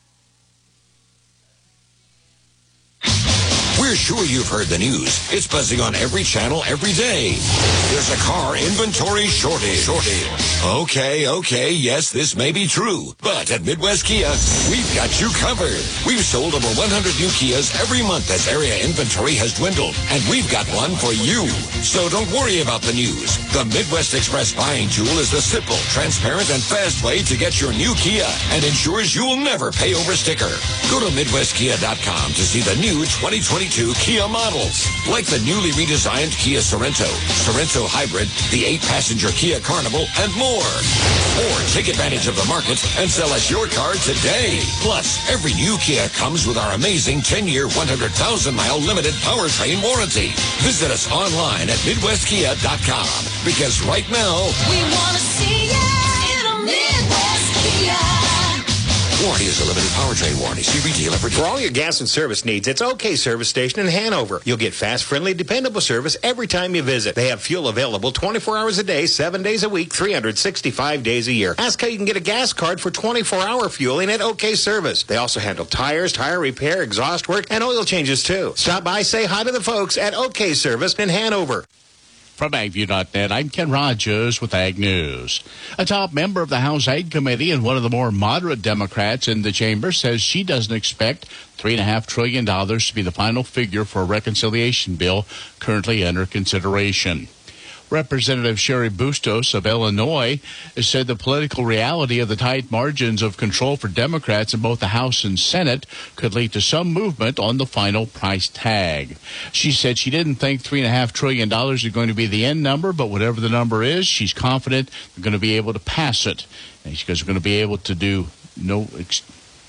We're sure you've heard the news. It's buzzing on every channel every day. There's a car inventory shortage. Shortage. Okay, okay, yes, this may be true. But at Midwest Kia, we've got you covered. We've sold over one hundred new Kias every month as area inventory has dwindled. And we've got one for you. So don't worry about the news. The Midwest Express buying tool is the simple, transparent, and fast way to get your new Kia and ensures you'll never pay over sticker. Go to Midwest Kia dot com to see the new twenty twenty-two Kia models, like the newly redesigned Kia Sorento, Sorento Hybrid, the eight-passenger Kia Carnival, and more. Or take advantage of the market and sell us your car today. Plus, every new Kia comes with our amazing ten-year, one hundred thousand mile limited powertrain warranty. Visit us online at Midwest Kia dot com, because right now, we want to see you in a Midwest Kia. Warranty is a limited powertrain warranty. See retailer for For all your gas and service needs, it's OK Service Station in Hanover. You'll get fast, friendly, dependable service every time you visit. They have fuel available twenty-four hours a day, seven days a week, three hundred sixty-five days a year. Ask how you can get a gas card for twenty-four hour fueling at OK Service. They also handle tires, tire repair, exhaust work, and oil changes too. Stop by, say hi to the folks at OK Service in Hanover. From ag view dot net, I'm Ken Rogers with Ag News. A top member of the House Ag Committee and one of the more moderate Democrats in the chamber says she doesn't expect three point five trillion dollars to be the final figure for a reconciliation bill currently under consideration. Representative Sherry Bustos of Illinois said the political reality of the tight margins of control for Democrats in both the House and Senate could lead to some movement on the final price tag. She said she didn't think three point five trillion dollars is going to be the end number, but whatever the number is, she's confident they're going to be able to pass it. And she's going to be able to do no... Ex-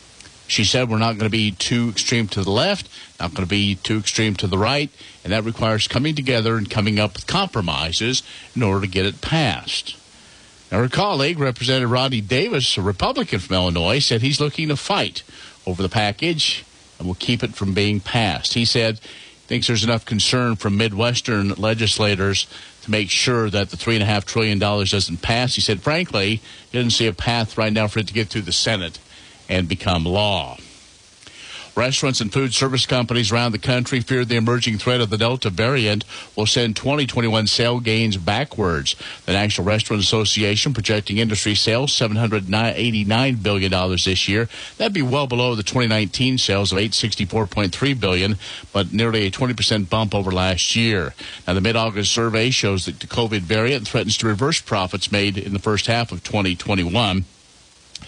She said we're not going to be too extreme to the left, not going to be too extreme to the right, and that requires coming together and coming up with compromises in order to get it passed. Now, her colleague, Representative Rodney Davis, a Republican from Illinois, said he's looking to fight over the package and will keep it from being passed. He said he thinks there's enough concern from Midwestern legislators to make sure that the three point five trillion dollars doesn't pass. He said, frankly, he doesn't see a path right now for it to get through the Senate and become law. Restaurants and food service companies around the country fear the emerging threat of the Delta variant will send twenty twenty-one sale gains backwards. The National Restaurant Association projecting industry sales seven hundred eighty-nine billion dollars this year. That'd be well below the twenty nineteen sales of eight hundred sixty-four point three billion dollars, but nearly a twenty percent bump over last year. Now, the mid-August survey shows that the COVID variant threatens to reverse profits made in the first half of twenty twenty-one.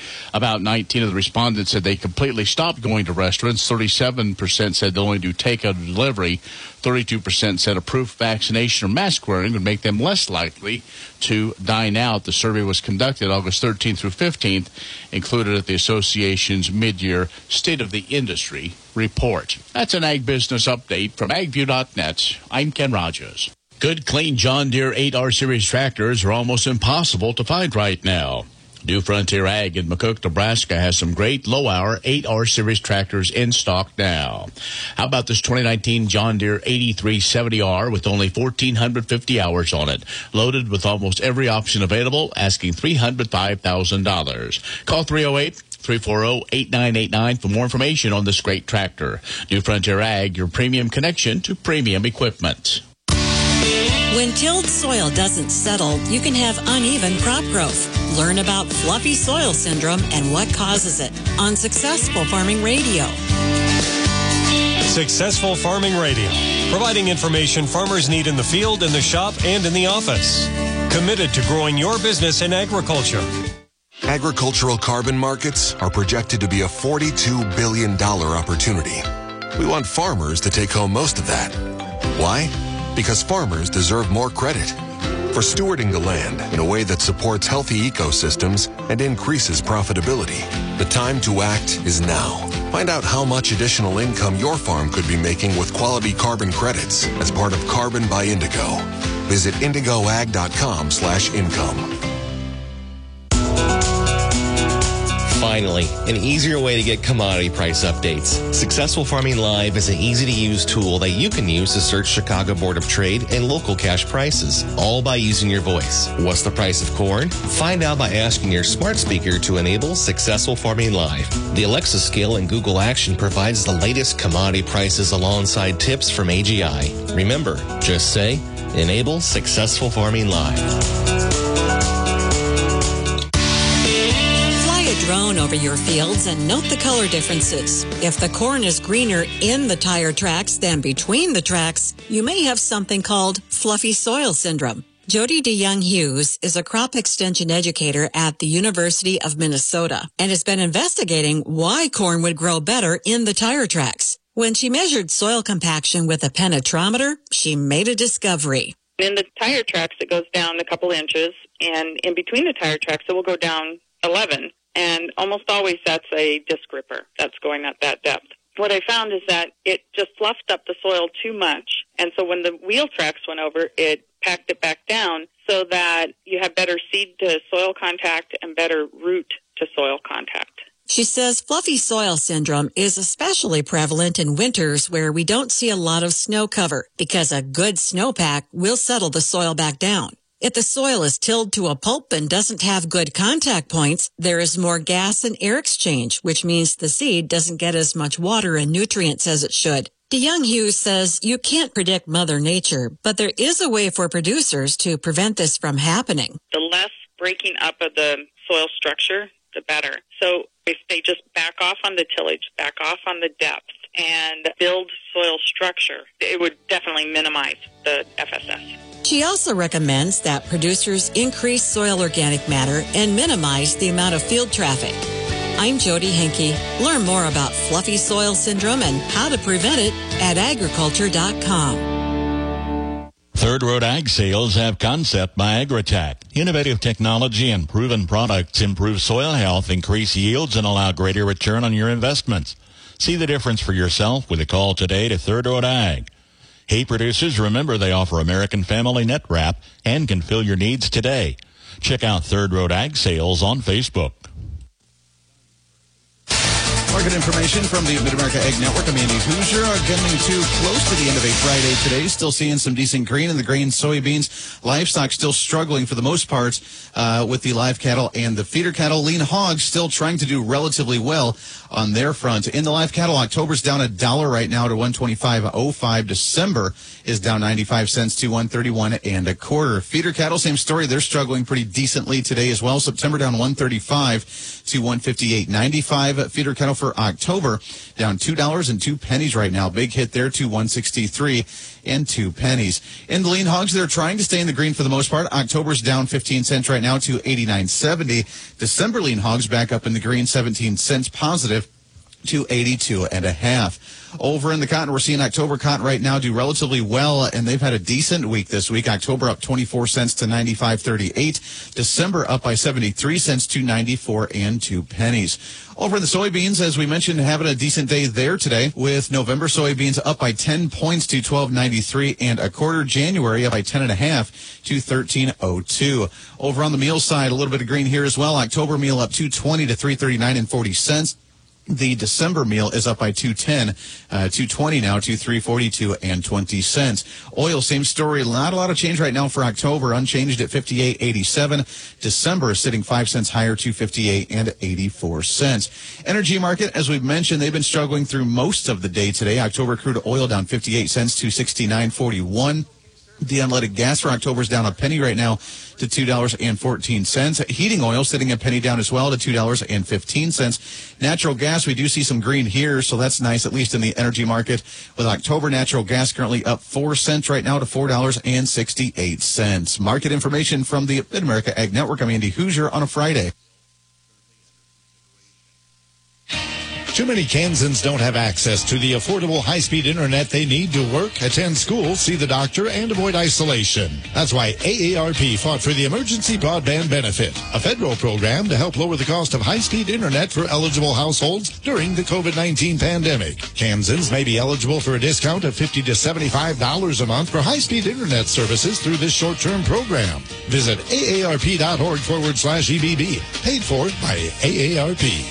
About nineteen of the respondents said they completely stopped going to restaurants. thirty-seven percent said they'll only do takeout or delivery. thirty-two percent said a proof vaccination or mask wearing would make them less likely to dine out. The survey was conducted August thirteenth through fifteenth, included at the association's mid-year State of the Industry report. That's an Ag Business Update from ag view dot net. I'm Ken Rogers. Good, clean John Deere eight R Series tractors are almost impossible to find right now. New Frontier Ag in McCook, Nebraska has some great low-hour eight R Series tractors in stock now. How about this twenty nineteen John Deere eighty-three seventy R with only one thousand four hundred fifty hours on it, loaded with almost every option available, asking three hundred five thousand dollars. Call three oh eight, three four zero, eight nine eight nine for more information on this great tractor. New Frontier Ag, your premium connection to premium equipment. When tilled soil doesn't settle, you can have uneven crop growth. Learn about fluffy soil syndrome and what causes it on Successful Farming Radio. Successful Farming Radio, providing information farmers need in the field, in the shop, and in the office. Committed to growing your business in agriculture. Agricultural carbon markets are projected to be a forty-two billion dollars opportunity. We want farmers to take home most of that. Why? Because farmers deserve more credit for stewarding the land in a way that supports healthy ecosystems and increases profitability. The time to act is now. Find out how much additional income your farm could be making with quality carbon credits as part of Carbon by Indigo. Visit indigo ag dot com slash income. Finally, an easier way to get commodity price updates. Successful Farming Live is an easy-to-use tool that you can use to search Chicago Board of Trade and local cash prices, all by using your voice. What's the price of corn? Find out by asking your smart speaker to enable Successful Farming Live. The Alexa skill in Google Action provides the latest commodity prices alongside tips from A G I. Remember, just say, enable Successful Farming Live. Drone over your fields and note the color differences. If the corn is greener in the tire tracks than between the tracks, you may have something called fluffy soil syndrome. Jody DeYoung Hughes is a crop extension educator at the University of Minnesota and has been investigating why corn would grow better in the tire tracks. When she measured soil compaction with a penetrometer, she made a discovery. In the tire tracks, it goes down a couple inches, and in between the tire tracks, it will go down eleven. And almost always that's a disc ripper that's going at that depth. What I found is that it just fluffed up the soil too much. And so when the wheel tracks went over, it packed it back down so that you have better seed to soil contact and better root to soil contact. She says fluffy soil syndrome is especially prevalent in winters where we don't see a lot of snow cover because a good snowpack will settle the soil back down. If the soil is tilled to a pulp and doesn't have good contact points, there is more gas and air exchange, which means the seed doesn't get as much water and nutrients as it should. DeYoung Hughes says you can't predict Mother Nature, but there is a way for producers to prevent this from happening. The less breaking up of the soil structure, the better. So if they just back off on the tillage, back off on the depth, and build soil structure, it would definitely minimize the F S S. She also recommends that producers increase soil organic matter and minimize the amount of field traffic. I'm Jody Henke. Learn more about fluffy soil syndrome and how to prevent it at agriculture dot com. Third Road Ag Sales have Concept by Agritech. Innovative technology and proven products improve soil health, increase yields, and allow greater return on your investments. See the difference for yourself with a call today to Third Road Ag. Hay producers, remember they offer American Family Net Wrap and can fill your needs today. Check out Third Road Ag Sales on Facebook. Market information from the Mid-America Ag Network. I'm Andy Hoosier. Are getting too close to the end of a Friday today. Still seeing some decent green in the grain, soybeans. Livestock still struggling for the most part uh, with the live cattle and the feeder cattle. Lean hogs still trying to do relatively well on their front. In the live cattle, October's down a dollar right now to one twenty-five oh five. December is down ninety-five cents to one thirty-one and a quarter. Feeder cattle, same story. They're struggling pretty decently today as well. September down one thirty-five to one fifty-eight ninety-five. Feeder cattle for for October, down two dollars and two pennies right now. Big hit there to one sixty-three and two pennies. In the lean hogs, they're trying to stay in the green for the most part. October's down fifteen cents right now to eighty-nine seventy. December lean hogs back up in the green, seventeen cents positive to eighty-two and a half. Over in the cotton, we're seeing October cotton right now do relatively well, and they've had a decent week this week. October up twenty-four cents to ninety-five thirty-eight. December up by seventy-three cents to ninety-four and two pennies. Over in the soybeans, as we mentioned, having a decent day there today, with November soybeans up by ten points to twelve ninety-three and a quarter. January up by ten and a half to thirteen oh two. Over on the meal side, a little bit of green here as well. October meal up two twenty to three thirty-nine and forty cents. The December meal is up by two ten, uh, two twenty now to three forty-two and twenty cents. Oil, same story. Not a lot of change right now for October, unchanged at fifty-eight eighty-seven. December is sitting five cents higher to fifty-eight and eighty-four cents. Energy market, as we've mentioned, they've been struggling through most of the day today. October crude oil down fifty-eight cents to sixty-nine forty-one. The unleaded gas for October is down a penny right now to two dollars and fourteen cents. Heating oil sitting a penny down as well to two dollars and fifteen cents. Natural gas, we do see some green here, so that's nice, at least in the energy market. With October natural gas currently up four cents right now to four dollars and sixty-eight cents. Market information from the Mid-America Ag Network. I'm Andy Hoosier on a Friday. Too many Kansans don't have access to the affordable high-speed internet they need to work, attend school, see the doctor, and avoid isolation. That's why A A R P fought for the Emergency Broadband Benefit, a federal program to help lower the cost of high-speed internet for eligible households during the COVID nineteen pandemic. Kansans may be eligible for a discount of fifty to seventy-five dollars a month for high-speed internet services through this short-term program. Visit aarp.org forward slash EBB, paid for by A A R P.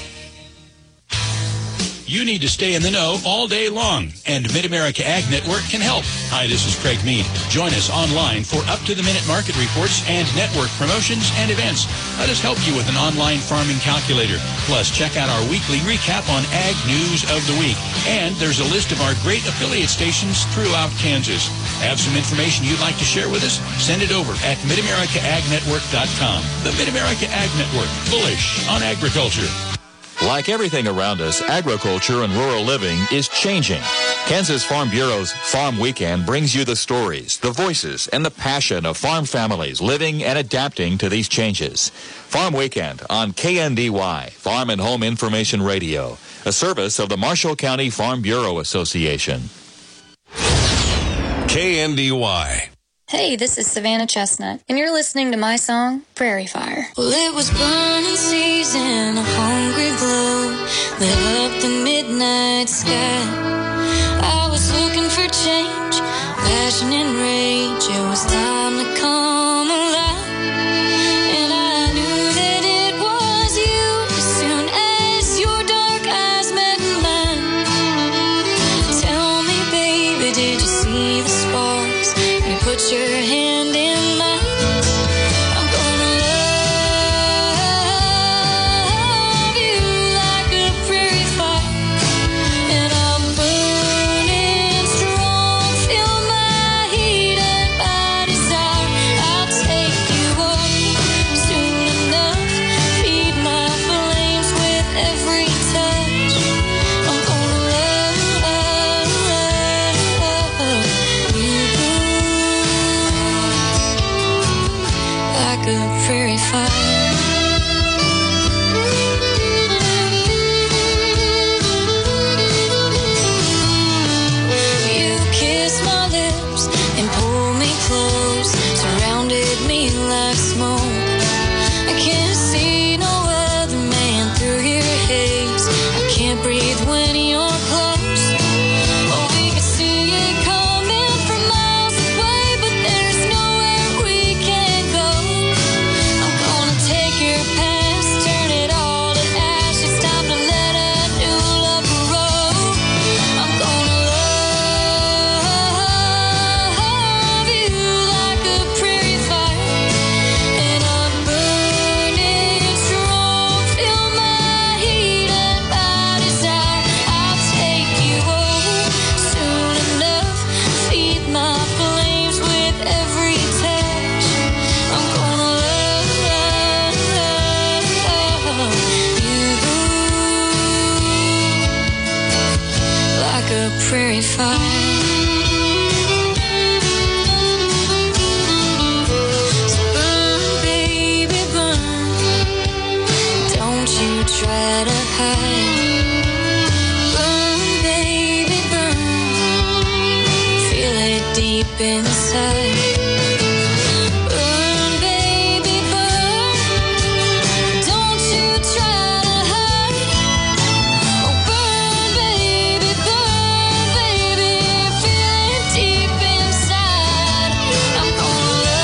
You need to stay in the know all day long, and Mid-America Ag Network can help. Hi, this is Craig Mead. Join us online for up-to-the-minute market reports and network promotions and events. Let us help you with an online farming calculator. Plus, check out our weekly recap on Ag News of the Week. And there's a list of our great affiliate stations throughout Kansas. Have some information you'd like to share with us? Send it over at mid america ag network dot com. The Mid-America Ag Network, bullish on agriculture. Like everything around us, agriculture and rural living is changing. Kansas Farm Bureau's Farm Weekend brings you the stories, the voices, and the passion of farm families living and adapting to these changes. Farm Weekend on K N D Y, Farm and Home Information Radio, a service of the Marshall County Farm Bureau Association. K N D Y. Hey, this is Savannah Chestnut, and you're listening to my song, Prairie Fire. Well, it was burning season, a hungry glow lit up the midnight sky. I was looking for change, passion and rage. It was time to come alive, and I knew that it was you as soon as your dark eyes met mine. Tell me, baby, did you see the sparks? You put your hand in mine. I'm gonna love you like a prairie fire, and I'm burning strong. Feel my heat and my desire. I'll take you up soon enough. Feed my flames with every touch. I'm gonna love you like a prairie fire. You kissed my lips and pulled me close, surrounded me like smoke. I can't see no other man through your haze. I can't breathe when you're close. Oh, we can see it coming from miles away, but there's nowhere we can go. I'm gonna take your past, turn it all to ash. It's time to let a new love grow. I'm gonna love you like a prairie fire, and I'm burning inside. Burn, baby, burn. Don't you try to hide. Oh, burn, baby, burn, baby. Feel it deep inside. I'm gonna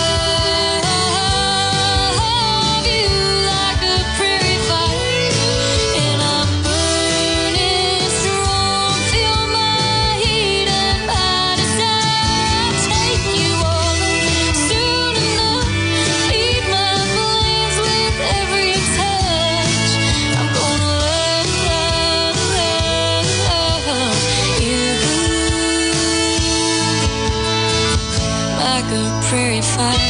love you like a prairie fire, and I'm burning strong. Feel my heat and my desire. Take you all soon enough. Feed my flames with every touch. I'm gonna love, love, love you like a prairie fire.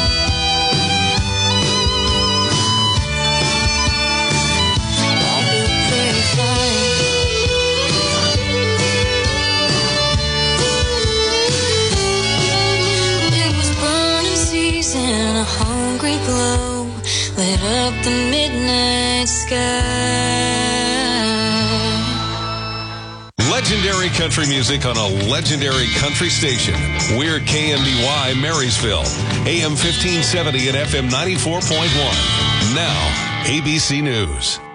Like a prairie fire. It was burning season, a hungry glow lit up the midnight sky. Legendary country music on a legendary country station. We're K N D Y Marysville, A M fifteen seventy and F M ninety-four point one. Now, A B C News.